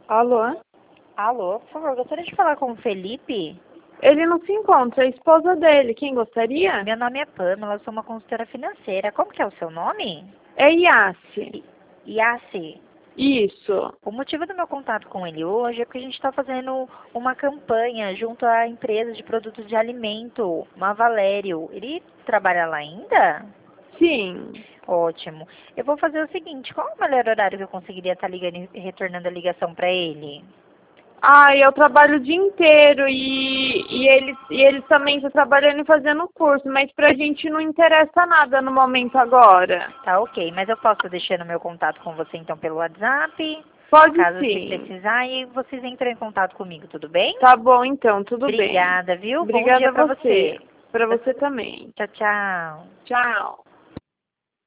Alô? Alô, por favor, gostaria de falar com o Felipe? Ele não se encontra, é a esposa dele. Quem gostaria? Meu nome é Pamela, eu sou uma consultora financeira. Como que é o seu nome? É Yassi. Yassi. Isso. O motivo do meu contato com ele hoje é porque a gente está fazendo uma campanha junto à empresa de produtos de alimento, uma Valério. Ele trabalha lá ainda? Sim. Ótimo. Eu vou fazer o seguinte, qual é o melhor horário que eu conseguiria estar ligando e retornando a ligação para ele? Eu trabalho o dia inteiro e ele também está trabalhando e fazendo curso, mas pra gente não interessa nada no momento agora. Tá ok, mas eu posso deixar no meu contato com você então pelo WhatsApp, Pode caso se sim. precisar, e vocês entram em contato comigo, tudo bem? Tá bom então, tudo bem. Obrigada, viu? Bom Obrigada dia a pra você. você. Pra você também. Tchau, tchau. Tchau.